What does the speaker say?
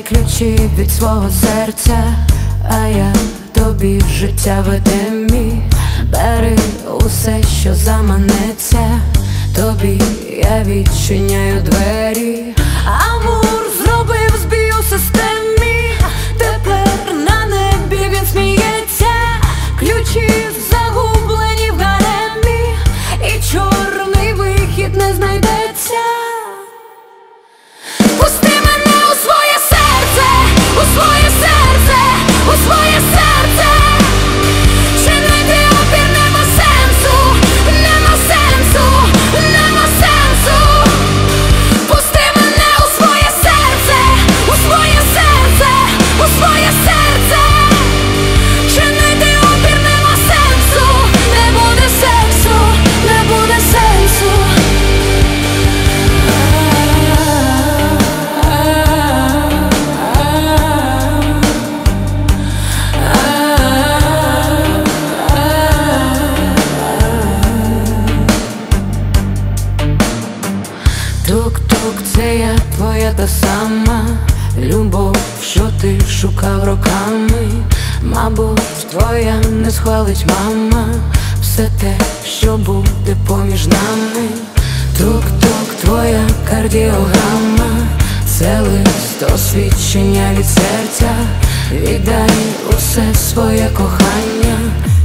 ключі від свого серця, а я тобі життя веде мій. Бери усе, що заманеться, тобі я відчиняю двері. Амур зробив збій у системі, тепер на небі він сміється. Ключі загублені в гаремі, і чорний вихід не знайдеться. Пусти мене у своє серце, у своє серце, у своє серце. Чинити опір нема сенсу, нема сенсу, нема сенсу. Пусти мене у своє серце, у своє серце, у своє серце. Чинити опір нема сенсу, не буде сенсу, не буде сенсу. Тук-тук, це я твоя та сама любов, що ти шукав роками. Мабуть, твоя не схвалить мама все те, що буде поміж нами. Тук-тук, твоя кардіограма, це лист освідчення від серця. Віддай усе своє кохання.